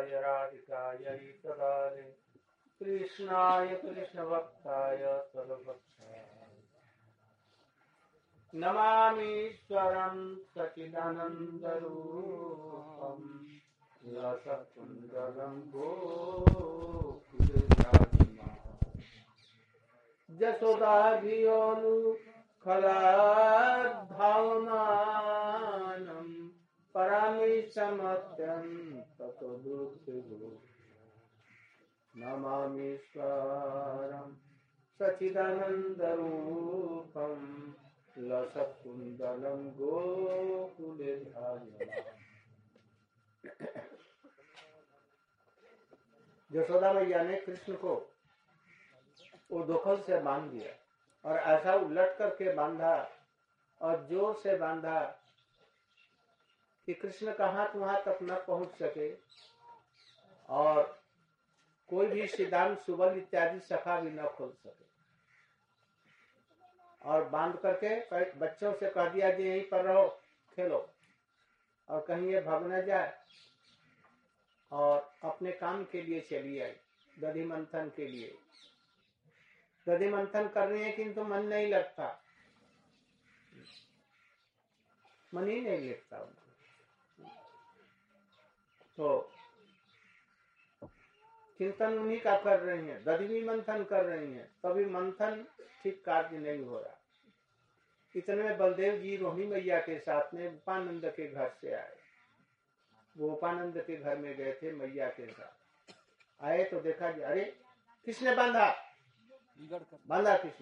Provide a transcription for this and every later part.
राधिकायै तदाले कृष्णाय कृष्णभक्ताय सर्वभक्ताय नमामीश्वरं सच्चिदानन्दरूपं रसकुन्दलं गोकुलराजिमां यशोदाभियोनुखलाद्भावमानं परमेशमत्यं ततो दुःखितो नमामीश्वरं सच्चिदानन्दरूपं लसत्कुन्दलं गोकुले धारयन्। यशोदा मैया ने कृष्ण को उर्दोखल से बांध दिया और ऐसा उलट करके बांधा और जोर से बांधा कि कृष्ण का हाथ वहां तक न पहुंच सके और कोई भी सिद्धांत सुबल इत्यादि सखा भी न खोल सके। और बांध करके बच्चों से कह दिया कि यहीं पर रहो, खेलो, और कहीं ये भाग न जाए। और अपने काम के लिए चली आई, दधि मंथन के लिए। दधि मंथन कर रही है किंतु मन नहीं लगता, मन ही नहीं लगता। तो चिंतन उन्हीं का कर रही है, दधि मंथन कर रही है, तभी मंथन ठीक कार्य नहीं हो रहा। इतने में बलदेव जी रोहिणी मैया के साथ में उपानंद के घर से आए। वो उपानंद के घर में गए थे, मैया के साथ आए तो देखा कि अरे किसने बांधा किसने,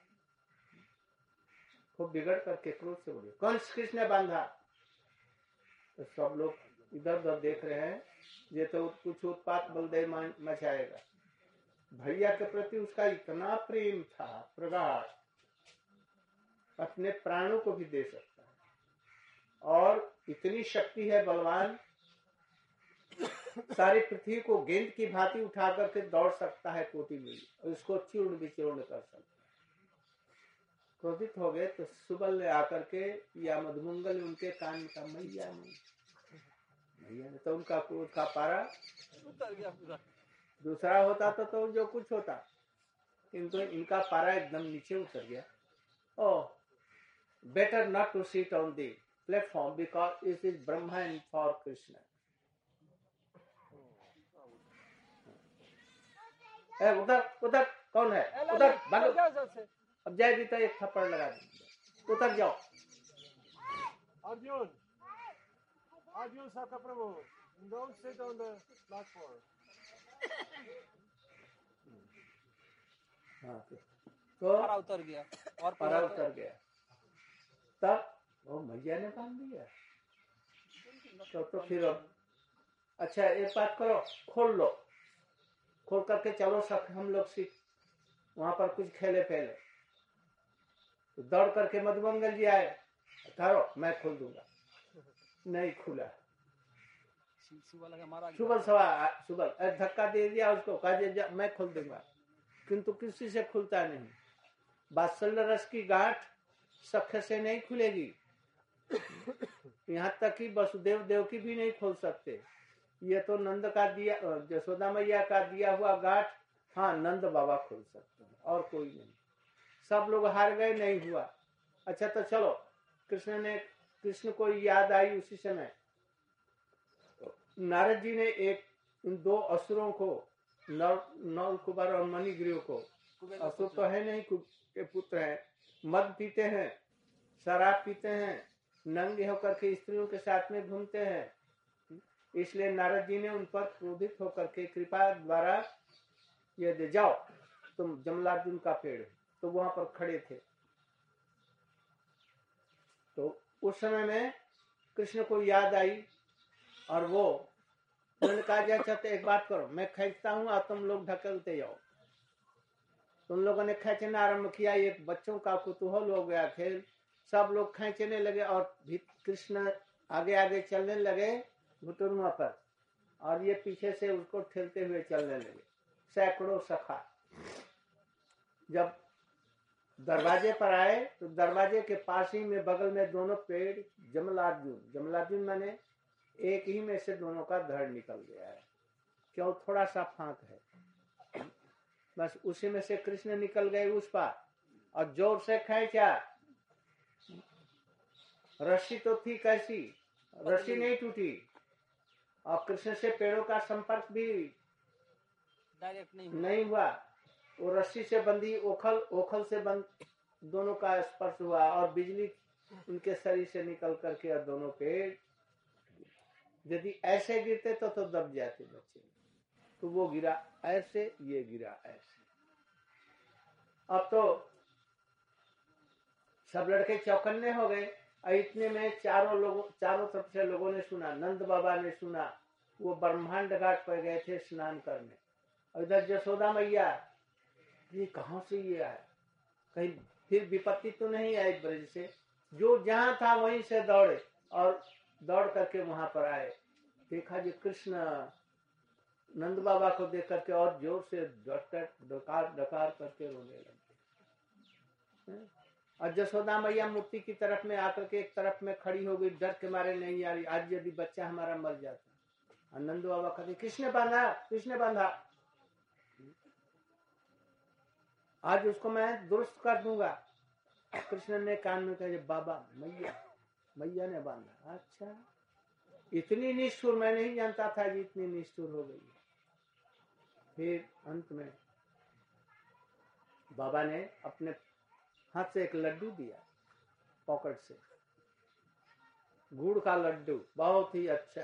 खूब बिगड़ करके क्रोध से बोले कौन किसने बांधा। तो सब लोग इधर उधर देख रहे हैं, ये तो कुछ उत्पात बलदेव मचाएगा। भैया के प्रति उसका इतना प्रेम था प्रगाढ़, अपने प्राणों को भी दे सकता है, और इतनी शक्ति है बलवान, सारी पृथ्वी को गेंद की भांति उठा करके दौड़ सकता है कोटि में, और उसको चूर्ण विचूर्ण कर सकता है। क्रोधित हो गए तो सुबल ने आकर के या मधुमंगल उनके कान का मैया ने तो उनका क्रोध का पारा उतर गया पूरा। दूसरा होता तो जो कुछ होता, किंतु इनका पारा एकदम नीचे उतर गया। ओह, better not to sit on the platform because it is Brahma and for Krishna. उधर कौन है? उधर भागो। अब जाएगी तो एक थप्पड़ लगा देंगे। उधर जाओ। Arjun Saka Prabhu, don't sit on the platform. हाँ, तो पारा उतर गया और पारा उतर गया। तब वो मैया ने बांध दिया। तो फिर अच्छा एक बात करो, खोल लो, खोल करके चलो सब हम लोग सीख वहां पर कुछ खेले पहले। तो दौड़ करके मधुमंगल जी आए, ठहरो मैं खोल दूंगा। नहीं खुला। सुबल धक्का दे दिया उसको, कहा मैं खोल दूंगा, किंतु किसी से खुलता नहीं। वात्सल्य रस की गांठ सख्य से नहीं खुलेगी, यहाँ तक कि वसुदेव देवकी भी नहीं खोल सकते। ये तो नंद का दिया, यशोदा मैया का दिया हुआ गांठ हाँ नंद बाबा खोल सकते हैं, और कोई नहीं। सब लोग हार गए, नहीं हुआ। अच्छा तो चलो, कृष्ण को याद आई उसी समय। नारद जी ने इन दो असुरों को, नल कुबर और मणिग्रीव को, असुर तो है नहीं, के पुत्र हैं, मद पीते हैं, शराब पीते हैं, नंगे होकर के स्त्रियों के साथ में घूमते हैं। इसलिए नारद जी ने उन पर क्रोधित होकर के कृपा द्वारा ये दे जाओ तुम जमलार्जुन का पेड़, तो वहां पर खड़े थे। तो उस समय में कृष्ण को याद आई और वो उन्होंने कहा चाहते एक बात करो, मैं खींचता हूँ और तुम लोग ढकेलते जाओ। तुम लोगों ने खींचना आरम्भ किया, एक बच्चों का कुतूहल हो गया खेल, सब लोग खींचने लगे और कृष्ण आगे आगे चलने लगे घुटुरमा पर, और ये पीछे से उसको ठेलते हुए चलने लगे, सैकड़ों सखा। जब दरवाजे पर आए तो दरवाजे के पास ही में बगल में दोनों पेड़ जमलार्जुन माने एक ही में से दोनों का धड़ निकल गया है। थोड़ा सा फांक है, बस उसी में से कृष्ण निकल गए उस पार और जोर से खींचा। रस्सी तो थी कैसी, रस्सी नहीं टूटी और कृष्ण से पेड़ों का संपर्क भी डायरेक्ट नहीं हुआ। वो रस्सी से बंधी ओखल से बंद दोनों का स्पर्श हुआ और बिजली उनके शरीर से निकल करके और दोनों पेड़, यदि ऐसे गिरते तो दब जाते बच्चे। तो वो गिरा ऐसे, ये गिरा ऐसे। अब तो सब लड़के चौकन्ने हो गए। इतने में चारों तरफ से लोगों ने सुना, नंद बाबा ने सुना, वो ब्रह्मांड घाट पर गए थे स्नान करने। और इधर यशोदा मैया, ये कहाँ से ये आए, कहीं फिर विपत्ति तो नहीं आई ब्रज से। जो जहां था वहीं से दौड़े और दौड़ करके वहां पर आए। देखा जी कृष्ण नंद बाबा को देख करके और जोर से डकार करके रोने लगे। और यशोदा मैया मूर्ति की तरफ में आकर के एक तरफ में खड़ी हो गई, डर के मारे नहीं आ रही, आज यदि बच्चा हमारा मर जाता। और नंद बाबा कहते किसने बांधा, आज उसको मैं दुरुस्त कर दूंगा। कृष्ण ने कान में कहा बाबा मैया ने बांधा। अच्छा, इतनी निष्ठुर, मैं नहीं जानता था जी इतनी निष्ठुर हो गई। फिर अंत में बाबा ने अपने हाथ से एक लड्डू दिया, पॉकेट से, गुड़ का लड्डू, बहुत ही अच्छा,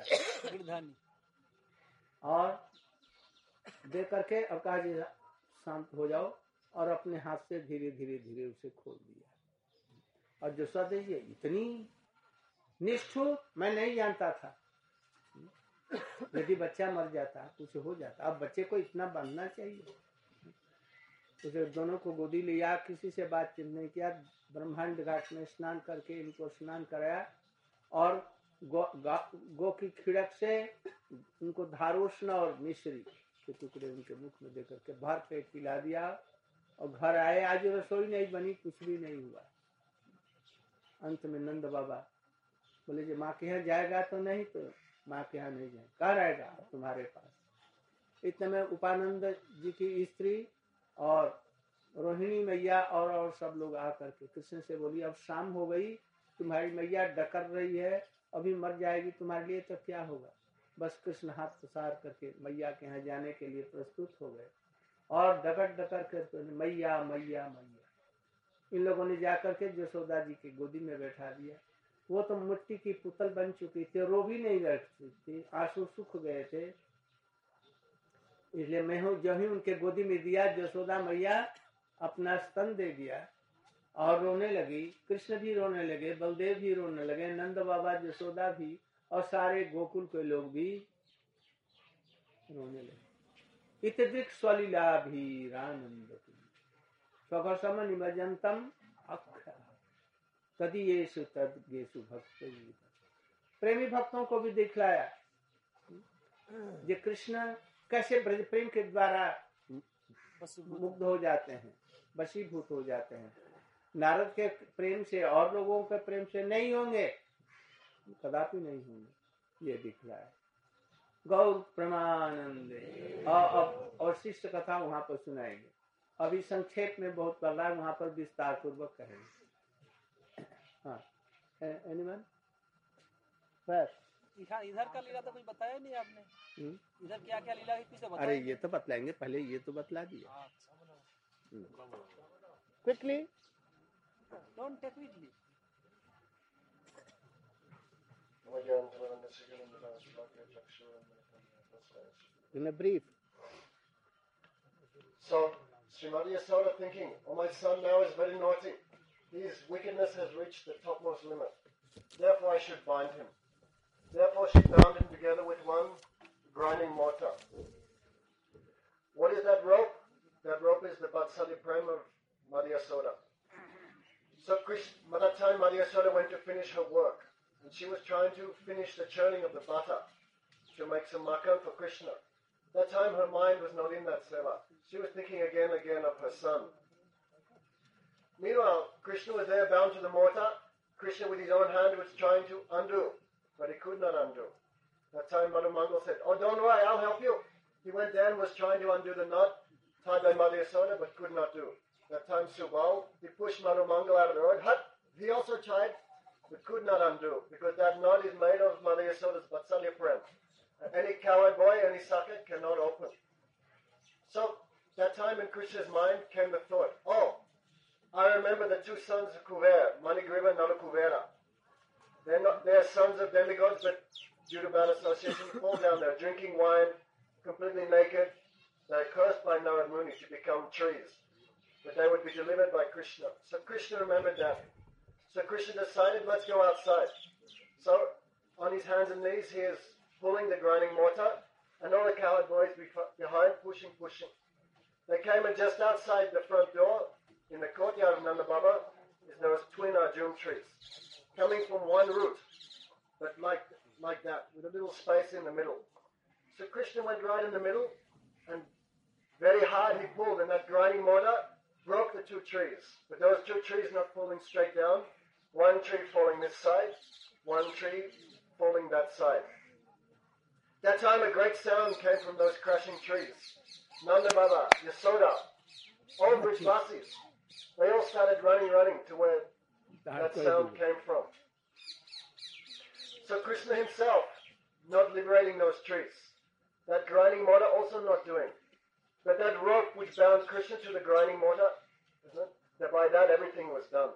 और दे करके अब कहा जी शांत हो जाओ, और अपने हाथ से धीरे धीरे उसे खोल दिया। और जो सदैव इतनी निष्ठुर मैं नहीं जानता था। यदि बच्चा मर जाता, कुछ हो जाता, अब बच्चे को इतना बांधना चाहिए। उसे दोनों को गोदी लिया, किसी से बातचीत नहीं किया, ब्रह्मांड घाट में स्नान करके इनको स्नान कराया और गो की खिड़क से उनको धारोष्ण और मिश्री के टुकड़े उनके मुख में देकर के भर पेट पिला दिया और घर आए। आज रसोई नहीं बनी, कुछ भी नहीं हुआ। अंत में नंद बाबा बोले जी माँ के यहाँ जाएगा तो नहीं, तो माँ के यहाँ नहीं जाए, कहाँ रहेगा तुम्हारे पास। इतने में उपानंद जी की स्त्री और रोहिणी मैया और सब लोग आकर के कृष्ण से बोली अब शाम हो गई, तुम्हारी मैया डकर रही है, अभी मर जाएगी तुम्हारे लिए तो क्या होगा। बस कृष्ण हाथ पसार करके मैया के यहाँ जाने के लिए प्रस्तुत हो गए और डकर करके मैया मैया मैया। इन लोगों ने जाकर के यशोदा जी की गोदी में बैठा दिया। वो तो मिट्टी की पुतल बन चुकी थी, रो भी नहीं रखती थी, आंसू सूख गए थे। इसलिए मैं हूँ जो ही उनके गोदी में दिया, यशोदा मैया अपना स्तन दे दिया और रोने लगी। कृष्ण भी रोने लगे, बलदेव भी रोने लगे, नंद बाबा यशोदा भी और सारे गोकुल के लोग भी रोने लगे। इतदृक् स्वलीलाभिरानंद स्वघसम निमज्जन्तम अक्ष तदीयेषु तद्गेषु भक्त। प्रेमी भक्तों को भी दिखलाया जो कृष्ण कैसे ब्रज प्रेम के द्वारा मुग्ध हो जाते हैं, वशीभूत हो जाते हैं। नारद के प्रेम से और लोगों के प्रेम से नहीं होंगे, कदापि नहीं होंगे, ये दिखलाया। गौर प्रमानंदे। और शिष्य कथा वहां पर सुनाएंगे। अभी संक्षेप में बहुत कर रहा है, वहां पर विस्तार पूर्वक कहेंगे। हाँ, एनीवन? इधर का लीला तो कुछ बताया नहीं आपने। इधर क्या क्या लीला हुई तो बताया। अरे ये तो बतलाएंगे, पहले ये तो बतला दिया। Quickly, don't take quickly. in a brief. So, Srimati Yasoda thinking, oh, my son now is very naughty. His wickedness has reached the topmost limit. Therefore, I should bind him. Therefore, she bound him together with one grinding mortar. What is that rope? That rope is the Vatsali Prem of Madhya Yasoda. So, by that time, Madhya Yasoda went to finish her work. And she was trying to finish the churning of the butter to make some makhan for Krishna. That time her mind was not in that seva. She was thinking again of her son. Meanwhile, Krishna was there bound to the mortar. Krishna with his own hand was trying to undo, but he could not undo. That time Madhu Mangal said, oh, don't worry, I'll help you. He went there and was trying to undo the knot tied by Mother Yasoda, but could not do. That time Subal, he pushed Manu Mangal out of the road. He also tried, but could not undo, because that knot is made of Mother Yasoda's Vatsalya Prem. And any coward boy, any sucker cannot open. So, that time in Krishna's mind came the thought, oh, I remember the two sons of Kuver, Manigriva and Nalakuvera. They're sons of demigods, but due to bad association, fall down there, drinking wine, completely naked. They're cursed by Narad Muni to become trees. But they would be delivered by Krishna. So Krishna remembered that. So Krishna decided, let's go outside. So, on his hands and knees, he is pulling the grinding mortar, and all the cowherd boys behind, pushing. They came, and just outside the front door, in the courtyard of Nanda Baba, is those twin Arjun trees, coming from one root, but like that, with a little space in the middle. So Krishna went right in the middle, and very hard he pulled, and that grinding mortar broke the two trees. But those two trees not falling straight down, one tree falling this side, one tree falling that side. That time a great sound came from those crashing trees. Nanda Baba, Yasoda, all Brijvasis, they all started running to where that sound came from. So Krishna himself, not liberating those trees. That grinding mortar also not doing. But that rope which bound Krishna to the grinding mortar, isn't it? That by that everything was done.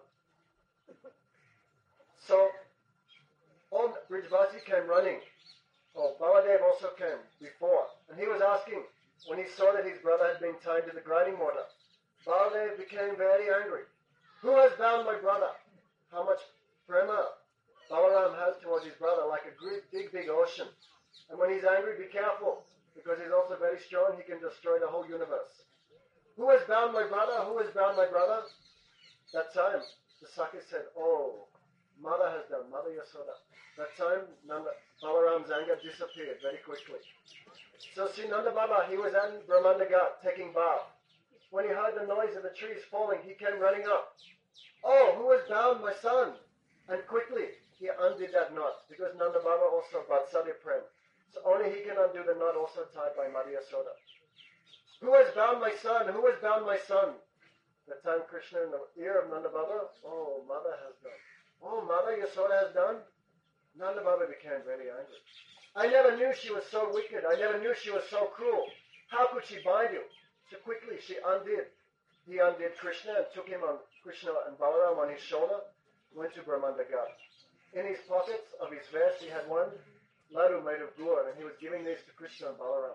So, all Brijvasi came running. Oh, Baladev also came before. And he was asking, when he saw that his brother had been tied to the grinding mortar, Baladev became very angry. Who has bound my brother? How much prema Balaram has towards his brother, like a big ocean. And when he's angry, be careful, because he's also very strong, he can destroy the whole universe. Who has bound my brother? Who has bound my brother? That time, the Sakhi said, oh, Mother has done, Mother Yasoda. That time, Balaram's anger disappeared very quickly. So Sri Nanda Baba, he was at Brahmanda Ghat taking bath. When he heard the noise of the trees falling, he came running up. Oh, who has bound my son? And quickly, he undid that knot, because Nanda Baba also Vatsalya Prem. So only he can undo the knot also tied by Mother Yasoda. Who has bound my son? Who has bound my son? That time Krishna in the ear of Nanda Baba, oh, Mother has done. Oh, Mother Yasoda has done? Nanda Baba became very angry. I never knew she was so wicked. I never knew she was so cruel. How could she bind you? So quickly she undid. He undid Krishna and took him on Krishna and Balaram on his shoulder, went to Brahmanda Ghat. In his pockets of his vest he had one laddu made of gur, and he was giving these to Krishna and Balaram.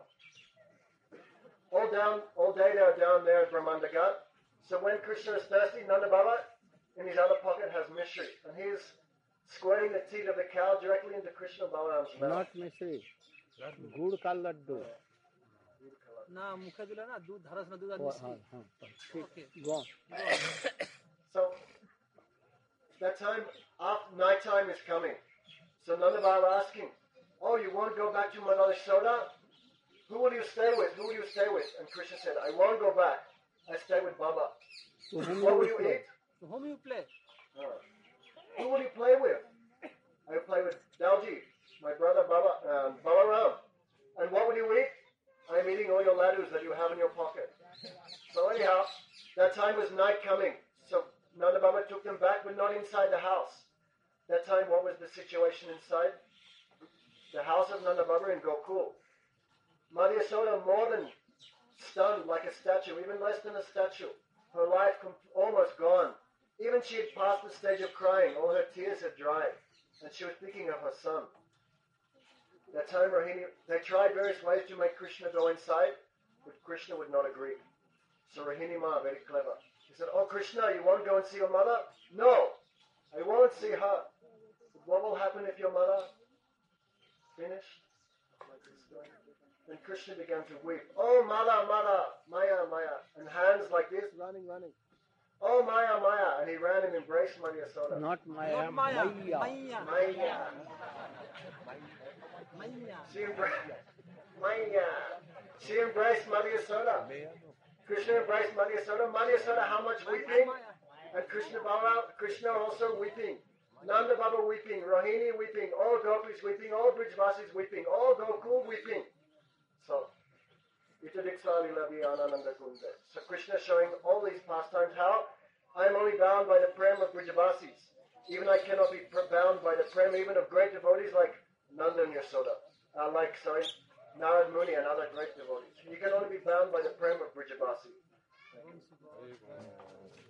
All day they are down there at Brahmanda Ghat. So when Krishna is thirsty, Nanda Baba in his other pocket has mishri, and he is squirting the teat of the cow directly into Krishna and Balaram's mouth. Not mishri, gud ka laddu. ना मुखे दिला ना दूध धरस ना दूध Okay, go on. So that time, after night time is coming. So Nanda Baba asking, oh, you want to go back to Mother Yasoda? Who will you stay with? Who will you stay with? And Krishna said, I won't go back. I stay with Baba. What will you eat? To whom you play? Who will you play with? I will play with Dalji, my brother Balaram. And what will you eat? I am eating all your laddus that you have in your pocket. So anyhow, that time was night coming. So Nanda Baba took them back, but not inside the house. That time, what was the situation inside? The house of Nanda Baba in Gokul. Mother Yasoda more than stunned like a statue, even less than a statue. Her life almost gone. Even she had passed the stage of crying. All her tears had dried. And she was thinking of her son. That time, Rohini, they tried various ways to make Krishna go inside, but Krishna would not agree. So Rohini Ma, very clever. He said, oh Krishna, you won't go and see your mother? No, I won't see her. What will happen if your mother finished? Then Krishna began to weep. Oh Mother, Maya, and hands like this, running. Oh Maya, and he ran and embraced Mother Yasoda. Not Maya, Maya. She embraced Mother Yasoda. Krishna embraced Mother Yasoda. Mother Yasoda, how much weeping? And Krishna also weeping. Nanda Baba weeping. Rohini weeping. All Gopis weeping. All Brijvasis weeping. All Gokul weeping. So, So Krishna showing all these pastimes, how I am only bound by the prem of Brijavasis. Even I cannot be bound by the prem even of great devotees like Nanda and Yasoda. Narad Muni and other great devotees. You can only be bound by the prem of Brijavasi.